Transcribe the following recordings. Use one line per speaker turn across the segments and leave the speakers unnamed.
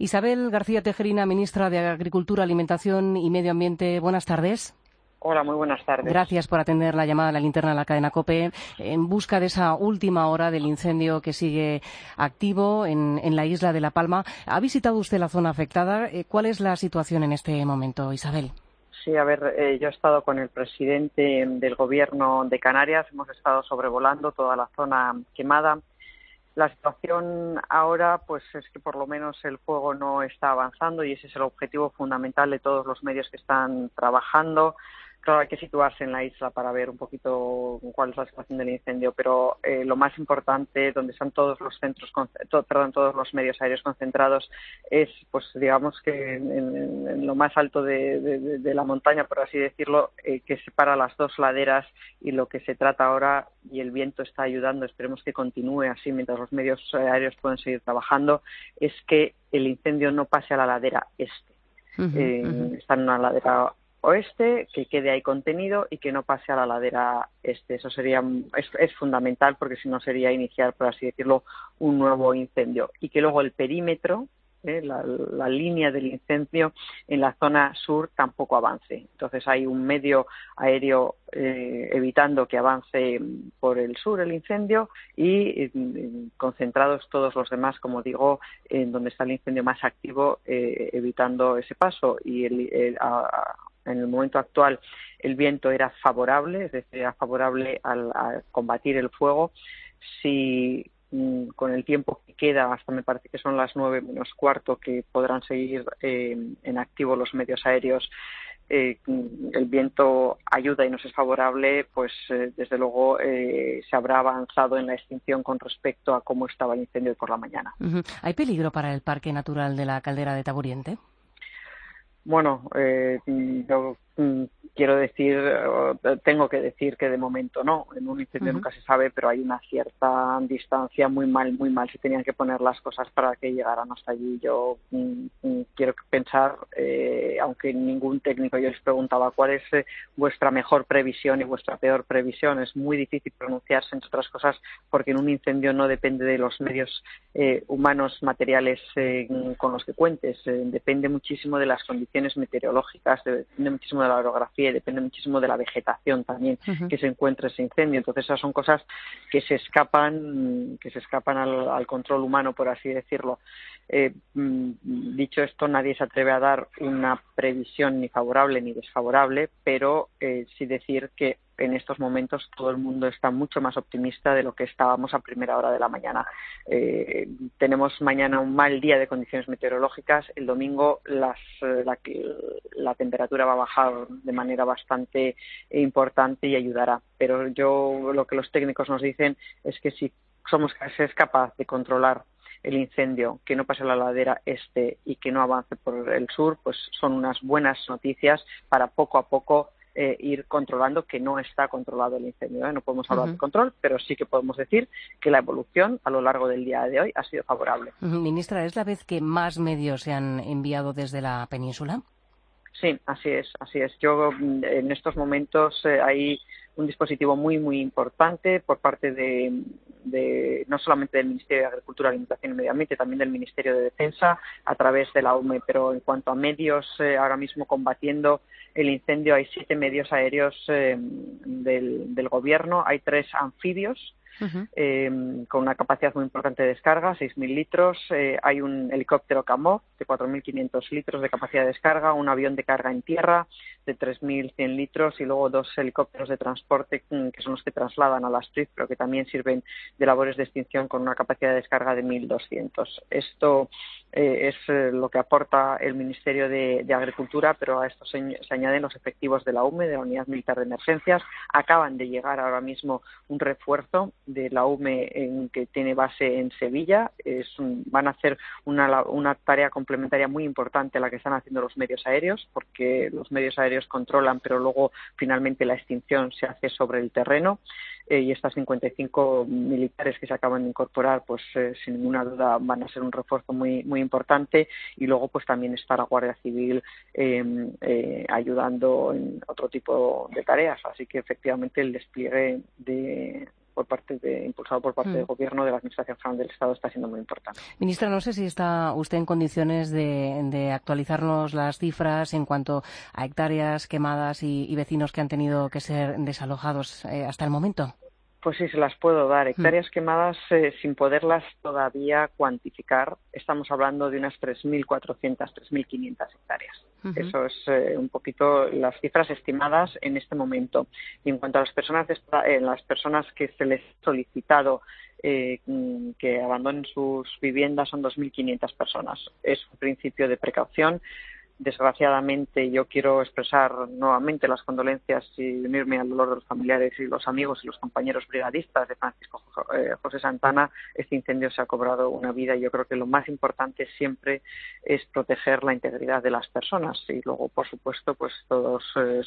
Isabel García Tejerina, ministra de Agricultura, Alimentación y Medio Ambiente. Buenas tardes.
Hola, muy buenas tardes.
Gracias por atender la llamada a la linterna de la cadena COPE en busca de esa última hora del incendio que sigue activo en la isla de La Palma. ¿Ha visitado usted la zona afectada? ¿Cuál es la situación en este momento, Isabel?
Sí, a ver, yo he estado con el presidente del Gobierno de Canarias, hemos estado sobrevolando toda la zona quemada. La situación ahora, pues es que por lo menos el fuego no está avanzando y ese es el objetivo fundamental de todos los medios que están trabajando. Claro, hay que situarse en la isla para ver un poquito cuál es la situación del incendio, pero lo más importante, donde están todos los todos los medios aéreos concentrados, es, pues digamos que en lo más alto de la montaña, por así decirlo, que separa las dos laderas, y lo que se trata ahora, y el viento está ayudando, esperemos que continúe así mientras los medios aéreos pueden seguir trabajando, es que el incendio no pase a la ladera este. Está en una ladera oeste, que quede ahí contenido y que no pase a la ladera este. Eso es fundamental, porque si no sería iniciar, por así decirlo, un nuevo incendio. Y que luego el perímetro, la línea del incendio en la zona sur tampoco avance. Entonces hay un medio aéreo evitando que avance por el sur el incendio y concentrados todos los demás, como digo, en donde está el incendio más activo, evitando ese paso. Y en el momento actual el viento era favorable, es decir, era favorable a combatir el fuego. Si con el tiempo que queda, hasta me parece que son las 9 menos cuarto, que podrán seguir en activo los medios aéreos, el viento ayuda y nos es favorable, pues desde luego se habrá avanzado en la extinción con respecto a cómo estaba el incendio por la mañana.
¿Hay peligro para el Parque Natural de la Caldera de Taburiente?
Bueno, yo tengo que decir que de momento no. En un incendio nunca se sabe, pero hay una cierta distancia. Muy mal se tenían que poner las cosas para que llegaran hasta allí. Yo quiero pensar, aunque ningún técnico, yo les preguntaba cuál es vuestra mejor previsión y vuestra peor previsión. Es muy difícil pronunciarse, entre otras cosas, porque en un incendio no depende de los medios humanos, materiales con los que cuentes. Depende muchísimo de las condiciones meteorológicas, depende muchísimo de la orografía y depende muchísimo de la vegetación también que se encuentre ese incendio. Entonces esas son cosas que se escapan al control humano, por así decirlo. Dicho esto, nadie se atreve a dar una previsión ni favorable ni desfavorable, pero sí decir que en estos momentos todo el mundo está mucho más optimista de lo que estábamos a primera hora de la mañana. Tenemos mañana un mal día de condiciones meteorológicas. El domingo la temperatura va a bajar de manera bastante importante y ayudará. Pero lo que los técnicos nos dicen es que si se es capaz de controlar el incendio, que no pase a la ladera este y que no avance por el sur, pues son unas buenas noticias para poco a poco ir controlando, que no está controlado el incendio. No podemos hablar de control, pero sí que podemos decir que la evolución a lo largo del día de hoy ha sido favorable.
Ministra, ¿es la vez que más medios se han enviado desde la península?
Sí, así es. Yo en estos momentos hay un dispositivo muy importante por parte de no solamente del Ministerio de Agricultura, Alimentación y Medio Ambiente, también del Ministerio de Defensa, a través de la UME. Pero en cuanto a medios ahora mismo combatiendo el incendio, hay 7 medios aéreos del Gobierno, hay 3 anfibios con una capacidad muy importante de descarga, 6.000 litros. Hay un helicóptero Camov de 4.500 litros de capacidad de descarga, un avión de carga en tierra de 3.100 litros y luego 2 helicópteros de transporte que son los que trasladan a la Astrid, pero que también sirven de labores de extinción, con una capacidad de descarga de 1.200. Esto es lo que aporta el Ministerio de Agricultura, pero a esto se añaden los efectivos de la UME, de la Unidad Militar de Emergencias. Acaban de llegar ahora mismo un refuerzo de la UME que tiene base en Sevilla. Van a hacer una tarea complementaria muy importante a la que están haciendo los medios aéreos, porque los medios aéreos controlan, pero luego finalmente la extinción se hace sobre el terreno. Y estas 55 militares que se acaban de incorporar, pues sin ninguna duda van a ser un refuerzo muy importante. Y luego pues también está la Guardia Civil ayudando en otro tipo de tareas. Así que efectivamente el despliegue impulsado por parte del Gobierno, de la Administración General del Estado, está siendo muy importante.
Ministra, no sé si está usted en condiciones de actualizarnos las cifras en cuanto a hectáreas quemadas y vecinos que han tenido que ser desalojados hasta el momento.
Pues sí, se las puedo dar. Hectáreas quemadas sin poderlas todavía cuantificar. Estamos hablando de unas 3.400, 3.500 hectáreas. Eso es un poquito las cifras estimadas en este momento. Y en cuanto a las personas que se les ha solicitado que abandonen sus viviendas, son 2.500 personas. Es un principio de precaución. Desgraciadamente, yo quiero expresar nuevamente las condolencias y unirme al dolor de los familiares y los amigos y los compañeros brigadistas de Francisco José Santana. Este incendio se ha cobrado una vida y yo creo que lo más importante siempre es proteger la integridad de las personas y luego, por supuesto, pues todos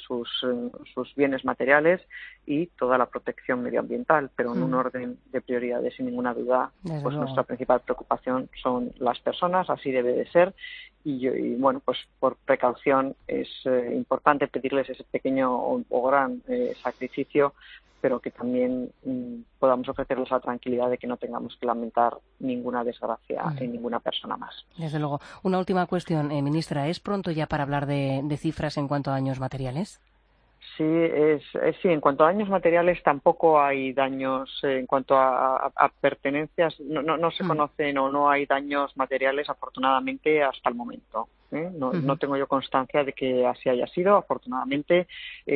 sus bienes materiales y toda la protección medioambiental, pero en un orden de prioridades, sin ninguna duda. Pues nuestra principal preocupación son las personas, así debe de ser. Y bueno, pues por precaución es importante pedirles ese pequeño o gran sacrificio, pero que también podamos ofrecerles la tranquilidad de que no tengamos que lamentar ninguna desgracia en ninguna persona más.
Desde luego. Una última cuestión, ministra. ¿Es pronto ya para hablar de cifras en cuanto a daños materiales?
Sí, sí, en cuanto a daños materiales tampoco hay daños, en cuanto a pertenencias, no se conocen o no hay daños materiales afortunadamente hasta el momento. No tengo yo constancia de que así haya sido. Afortunadamente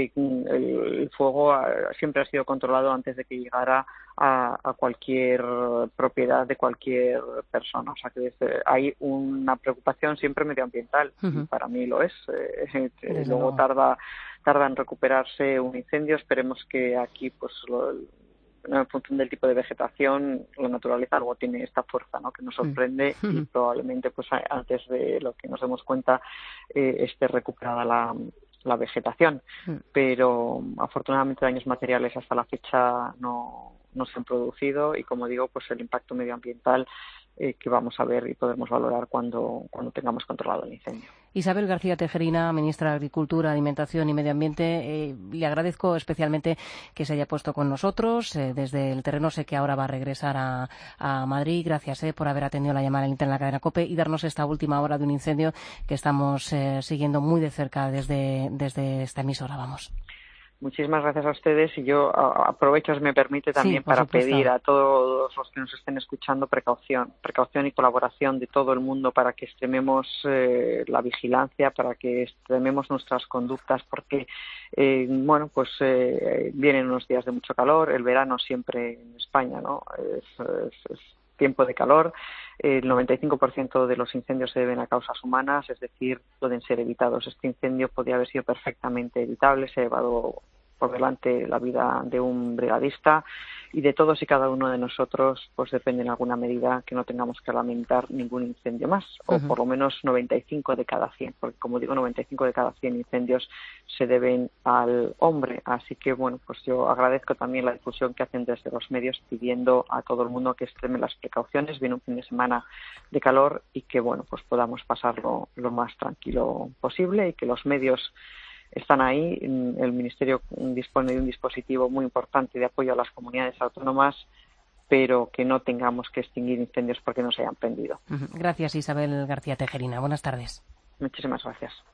el fuego siempre ha sido controlado antes de que llegara a cualquier propiedad de cualquier persona. O sea que hay una preocupación siempre medioambiental y para mí lo es. Luego tarda en recuperarse un incendio. Esperemos que aquí, pues, en función del tipo de vegetación, la naturaleza algo tiene esta fuerza, ¿no?, que nos sorprende y probablemente, pues, antes de lo que nos demos cuenta, esté recuperada la vegetación. Pero afortunadamente daños materiales hasta la fecha no se han producido y, como digo, pues el impacto medioambiental que vamos a ver y podremos valorar cuando tengamos controlado el incendio.
Isabel García Tejerina, ministra de Agricultura, Alimentación y Medio Ambiente, le agradezco especialmente que se haya puesto con nosotros desde el terreno. Sé que ahora va a regresar a Madrid. Gracias por haber atendido la llamada en la cadena COPE y darnos esta última hora de un incendio que estamos siguiendo muy de cerca desde esta emisora. Vamos.
Muchísimas gracias a ustedes y yo aprovecho, si me permite, también para pedir a todos los que nos estén escuchando precaución y colaboración de todo el mundo para que extrememos la vigilancia, para que extrememos nuestras conductas, porque vienen unos días de mucho calor, el verano siempre en España, ¿no?, es tiempo de calor. El 95% de los incendios se deben a causas humanas, es decir, pueden ser evitados. Este incendio podría haber sido perfectamente evitable, se ha llevado por delante la vida de un brigadista y de todos y cada uno de nosotros, pues depende en alguna medida que no tengamos que lamentar ningún incendio más, o por lo menos 95 de cada 100, porque, como digo, 95 de cada 100 incendios se deben al hombre. Así que, bueno, pues yo agradezco también la difusión que hacen desde los medios pidiendo a todo el mundo que extreme las precauciones. Viene un fin de semana de calor y que, bueno, pues podamos pasarlo lo más tranquilo posible y que los medios están ahí. El Ministerio dispone de un dispositivo muy importante de apoyo a las comunidades autónomas, pero que no tengamos que extinguir incendios porque no se hayan prendido.
Gracias, Isabel García Tejerina. Buenas tardes.
Muchísimas gracias.